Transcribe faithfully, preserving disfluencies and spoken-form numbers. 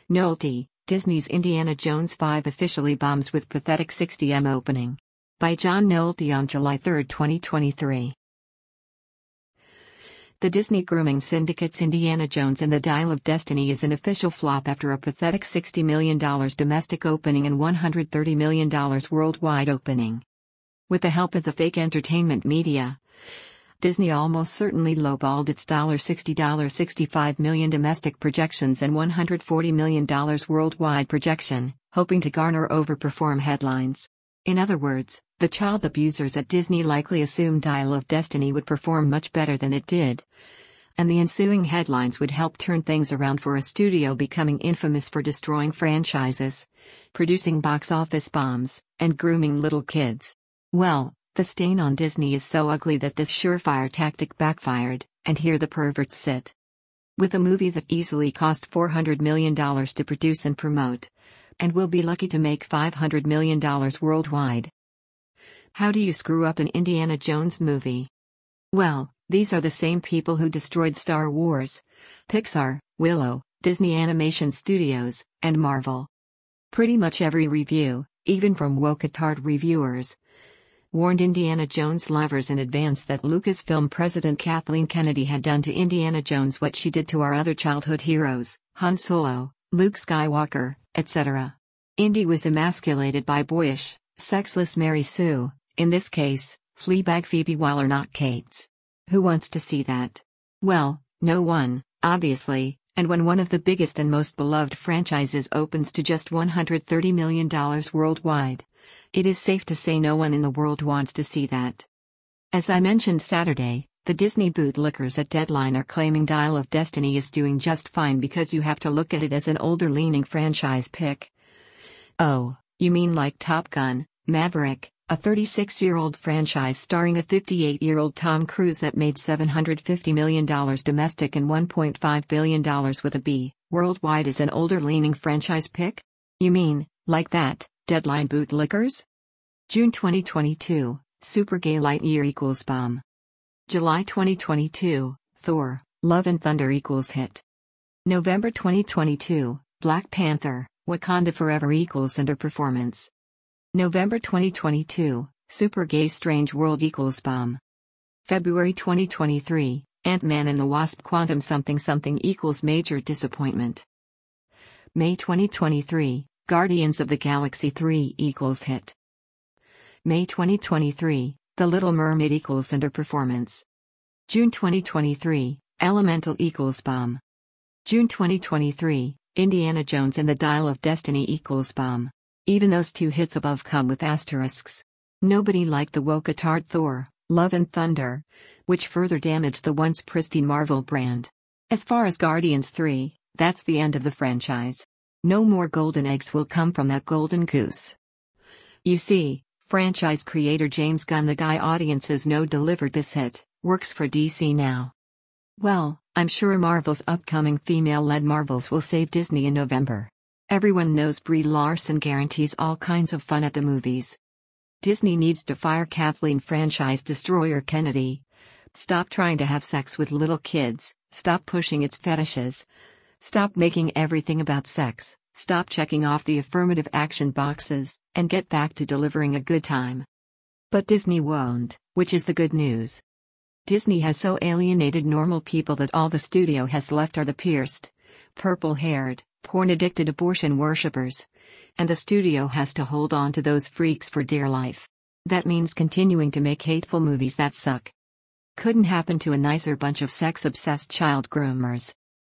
Nolte, Disney's Indiana Jones five officially bombs with pathetic sixty million opening. By John Nolte on July third, twenty twenty-three. The Disney grooming syndicate's Indiana Jones and the Dial of Destiny is an official flop after a pathetic sixty million dollars domestic opening and one hundred thirty million dollars worldwide opening. With the help of the fake entertainment media, Disney almost certainly lowballed its sixty to sixty-five million dollars domestic projections and one hundred forty million dollars worldwide projection, hoping to garner overperform headlines. In other words, the child abusers at Disney likely assumed Dial of Destiny would perform much better than it did, and the ensuing headlines would help turn things around for a studio becoming infamous for destroying franchises, producing box office bombs, and grooming little kids. Well, the stain on Disney is so ugly that this surefire tactic backfired, and here the perverts sit. With a movie that easily cost four hundred million dollars to produce and promote, and will be lucky to make five hundred million dollars worldwide. How do you screw up an Indiana Jones movie? Well, these are the same people who destroyed Star Wars, Pixar, Willow, Disney Animation Studios, and Marvel. Pretty much every review, even from woke-a-tard reviewers, warned Indiana Jones lovers in advance that Lucasfilm president Kathleen Kennedy had done to Indiana Jones what she did to our other childhood heroes, Han Solo, Luke Skywalker, et cetera. Indy was emasculated by boyish, sexless Mary Sue, in this case, Fleabag Phoebe Waller-Not Cates. Who wants to see that? Well, no one, obviously, and when one of the biggest and most beloved franchises opens to just one hundred thirty million dollars worldwide, it is safe to say no one in the world wants to see that. As I mentioned Saturday, the Disney bootlickers at Deadline are claiming Dial of Destiny is doing just fine because you have to look at it as an older-leaning franchise pick. Oh, you mean like Top Gun, Maverick, a thirty-six-year-old franchise starring a fifty-eight-year-old Tom Cruise that made seven hundred fifty million dollars domestic and one point five billion dollars with a B, worldwide is an older-leaning franchise pick? You mean, like that, Deadline bootlickers? June twenty twenty-two, Super Gay Lightyear equals bomb. July twenty twenty-two, Thor, Love and Thunder equals hit. November twenty twenty-two, Black Panther, Wakanda Forever equals underperformance. November twenty twenty-two, Super Gay Strange World equals bomb. February twenty twenty-three, Ant-Man and the Wasp Quantum Something Something equals major disappointment. May twenty twenty-three, Guardians of the Galaxy three equals hit. May twenty twenty-three, The Little Mermaid equals underperformance. June twenty twenty-three, Elemental equals bomb. June twenty twenty-three, Indiana Jones and the Dial of Destiny equals bomb. Even those two hits above come with asterisks. Nobody liked the woke-a-tard Thor, Love and Thunder, which further damaged the once pristine Marvel brand. As far as Guardians three, that's the end of the franchise. No more golden eggs will come from that golden goose. You see, franchise creator James Gunn, the guy audiences know delivered this hit, works for D C now. Well, I'm sure Marvel's upcoming female-led Marvels will save Disney in November. Everyone knows Brie Larson guarantees all kinds of fun at the movies. Disney needs to fire Kathleen franchise destroyer Kennedy. Stop trying to have sex with little kids, stop pushing its fetishes. Stop making everything about sex, stop checking off the affirmative action boxes, and get back to delivering a good time. But Disney won't, which is the good news. Disney has so alienated normal people that all the studio has left are the pierced, purple-haired, porn-addicted abortion worshippers. And the studio has to hold on to those freaks for dear life. That means continuing to make hateful movies that suck. Couldn't happen to a nicer bunch of sex-obsessed child groomers.